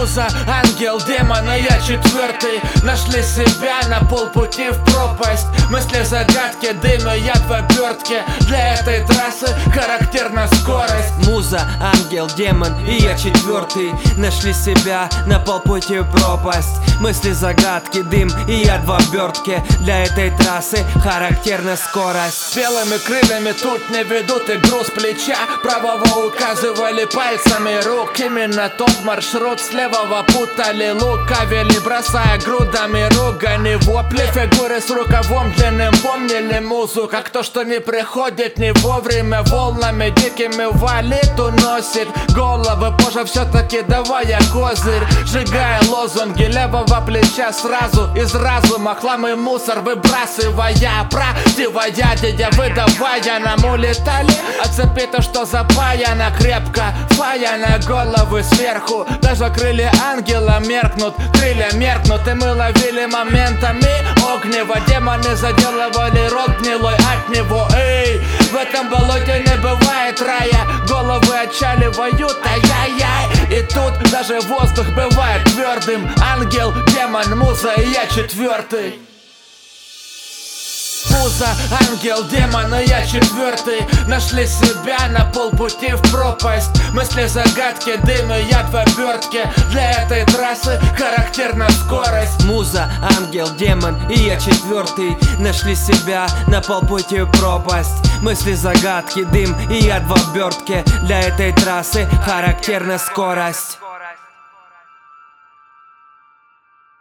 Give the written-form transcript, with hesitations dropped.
Муза, ангел, демон, а я четвертый. Нашли себя на полпути в пропасть. Мысли, загадки, дым и яд в обертке. Для этой трассы характерна скорость. Муза, ангел, демон и я четвертый. Нашли себя на полпути в пропасть. Мысли, загадки, дым и яд в обертке. Для этой трассы характерна скорость. Белыми крыльями тут не ведут игру с плеча. Правого указывали пальцами рук. Именно тот маршрут, с левого путали, лукавили, бросая грудами ругани. Вопли, фигуры с рукавом длинным помнили музу, как то, что не приходит не вовремя. Волнами дикими валит, уносит головы позже, все-таки давая козырь. Сжигая лозунги левого плеча сразу из разума, хлам и мусор выбрасывая, противоядие выдавая. Нам улетали от цепи то, что запаяно крепко, фая на головы сверху. Даже крылья ангела меркнут, крылья меркнут, и мы ловили моментами огнево. Демоны заделывали рот гнилой от него. Эй, в этом болоте не бывает рая. Головы отчаливают, ай-яй-яй. И тут даже воздух бывает твердым. Ангел, демон, муза и я четвертый. Муза, ангел, демон, и я четвертый. Нашли себя на полпути в пропасть. Мысли, загадки, дым и яд в обертке. Для этой трассы характерна скорость. Муза, ангел, демон и я четвертый. Нашли себя на полпути в пропасть. Мысли, загадки, дым и яд в обертке. Для этой трассы характерна скорость.